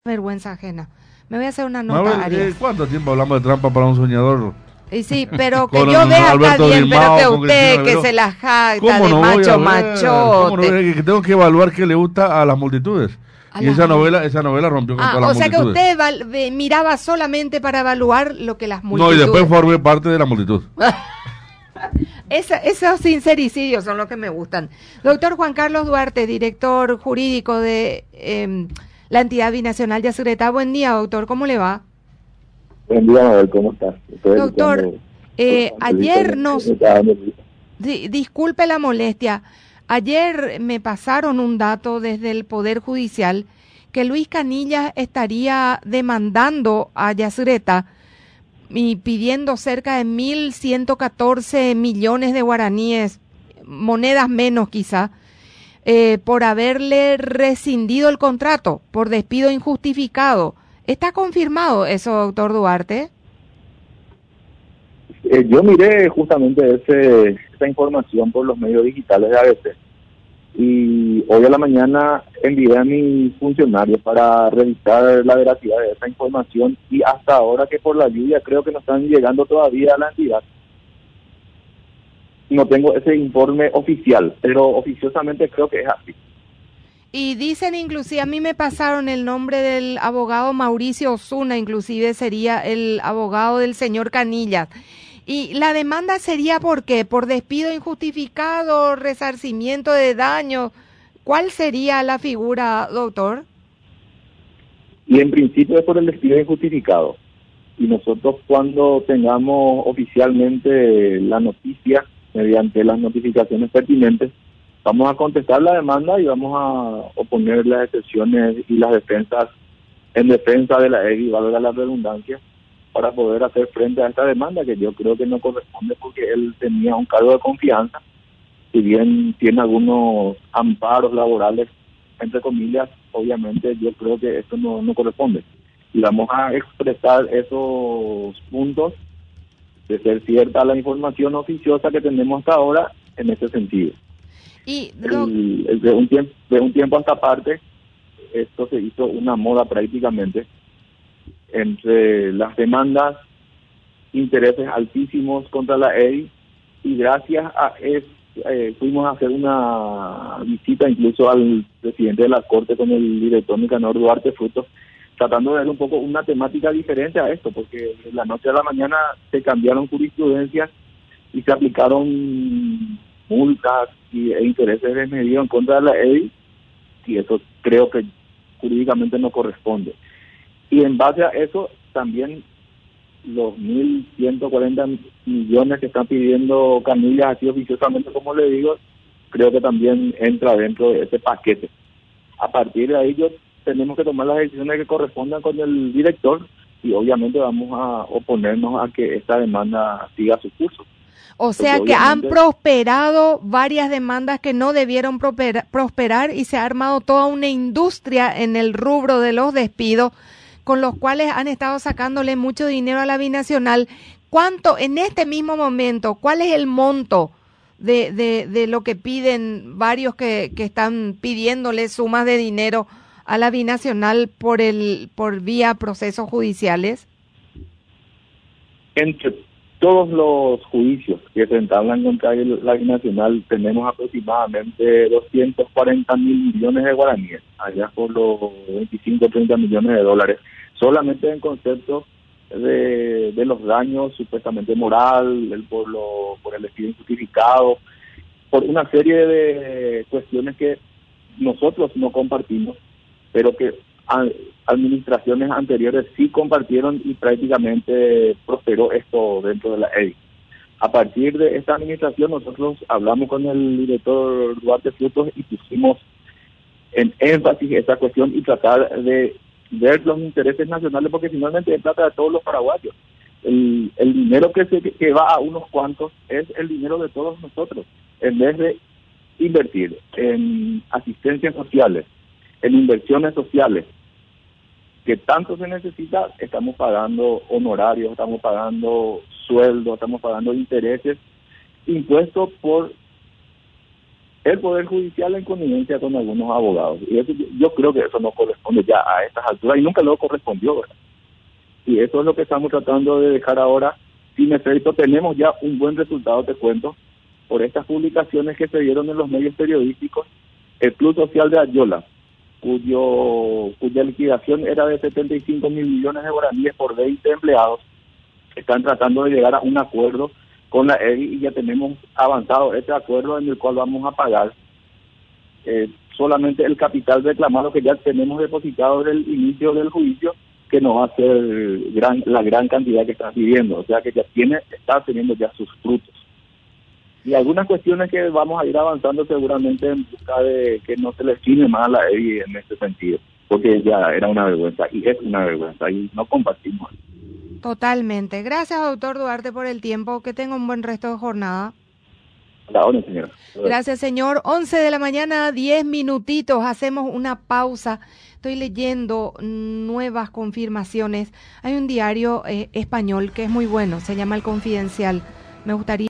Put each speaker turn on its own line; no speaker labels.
vergüenza ajena. Me voy a hacer una nota, Arias.
¿Cuánto tiempo hablamos de trampa para un soñador?
Y sí, pero que yo vea está bien, pero que usted que se la jacta de macho machote.
¿Cómo no? Que tengo que evaluar qué le gusta a las multitudes. Y esa novela rompió con todas las multitudes.
O sea que usted miraba solamente para evaluar lo que las multitudes...
No, y después formé parte de la multitud.
Esos sincericidios son los que me gustan. Doctor Juan Carlos Duarte, director jurídico de la entidad binacional Yacyretá. Buen día, doctor, ¿cómo le va?
Buen día, Mabel, ¿cómo estás?
Doctor, ayer nos... Disculpe la molestia. Ayer me pasaron un dato desde el Poder Judicial que Luis Canillas estaría demandando a Yacyretá y pidiendo cerca de 1.114 millones de guaraníes, monedas menos quizá, por haberle rescindido el contrato por despido injustificado. ¿Está confirmado eso, doctor Duarte?
Yo miré justamente esa información por los medios digitales de ABC y hoy a la mañana envié a mis funcionarios para revisar la veracidad de esa información y hasta ahora que por la lluvia creo que no están llegando todavía a la entidad. No tengo ese informe oficial, pero oficiosamente creo que es así.
Y dicen inclusive, a mí me pasaron el nombre del abogado Mauricio Osuna, inclusive sería el abogado del señor Canillas. Y la demanda sería ¿por qué? ¿Por despido injustificado, resarcimiento de daños? ¿Cuál sería la figura, doctor?
Y en principio es por el despido injustificado. Y nosotros cuando tengamos oficialmente la noticia, mediante las notificaciones pertinentes, vamos a contestar la demanda y vamos a oponer las excepciones y las defensas en defensa de la EGI, valga la redundancia, para poder hacer frente a esta demanda que yo creo que no corresponde porque él tenía un cargo de confianza, si bien tiene algunos amparos laborales, entre comillas, obviamente yo creo que esto no corresponde. Y vamos a expresar esos puntos de ser cierta la información oficiosa que tenemos hasta ahora en ese sentido.
Y
de un tiempo a esta parte, esto se hizo una moda prácticamente entre las demandas, intereses altísimos contra la EDI, y gracias a fuimos a hacer una visita incluso al presidente de la Corte con el director Nicanor Duarte Frutos, tratando de ver un poco una temática diferente a esto, porque de la noche a la mañana se cambiaron jurisprudencias y se aplicaron multas e intereses desmedidos en contra de la EDI, y eso creo que jurídicamente no corresponde. Y en base a eso, también los 1.140 millones que están pidiendo Canillas, así oficiosamente como le digo, creo que también entra dentro de ese paquete. A partir de ahí tenemos que tomar las decisiones que correspondan con el director y obviamente vamos a oponernos a que esta demanda siga su curso.
O sea que han prosperado varias demandas que no debieron prosperar y se ha armado toda una industria en el rubro de los despidos, con los cuales han estado sacándole mucho dinero a la binacional. ¿Cuánto en este mismo momento, cuál es el monto de lo que piden varios que están pidiéndole sumas de dinero a la binacional por vía procesos judiciales?
Entre todos los juicios que se entablan contra la binacional tenemos aproximadamente 240 mil millones de guaraníes, allá por los 25 o 30 millones de dólares, solamente en concepto de los daños supuestamente moral, por el despido injustificado, por una serie de cuestiones que nosotros no compartimos, pero que administraciones anteriores sí compartieron y prácticamente prosperó esto dentro de la EDI. A partir de esta administración nosotros hablamos con el director Duarte Frutos y pusimos en énfasis esta cuestión y tratar de ver los intereses nacionales, porque finalmente se trata de todos los paraguayos. El dinero que va a unos cuantos es el dinero de todos nosotros, en vez de invertir en asistencias sociales, en inversiones sociales, que tanto se necesita. Estamos pagando honorarios, estamos pagando sueldos, estamos pagando intereses impuestos por el Poder Judicial en connivencia con algunos abogados. Y eso, yo creo que eso no corresponde ya a estas alturas y nunca lo correspondió, ¿verdad? Y eso es lo que estamos tratando de dejar ahora sin efecto. Tenemos ya un buen resultado, te cuento, por estas publicaciones que se dieron en los medios periodísticos. El Club Social de Ayola, cuya liquidación era de 75 mil millones de guaraníes por 20 empleados, están tratando de llegar a un acuerdo con la EBI y ya tenemos avanzado este acuerdo en el cual vamos a pagar solamente el capital reclamado que ya tenemos depositado desde el inicio del juicio, que no va a ser la gran cantidad que están pidiendo, o sea que ya está teniendo ya sus frutos. Y algunas cuestiones que vamos a ir avanzando seguramente en busca de que no se le estime más a la EBI en este sentido, porque ya era una vergüenza y es una vergüenza y no compartimos.
Totalmente. Gracias, doctor Duarte, por el tiempo. Que tenga un buen resto de jornada.
La orden, señora.
Gracias, señor. 11 de la mañana, 10 minutitos. Hacemos una pausa. Estoy leyendo nuevas confirmaciones. Hay un diario español que es muy bueno. Se llama El Confidencial. Me gustaría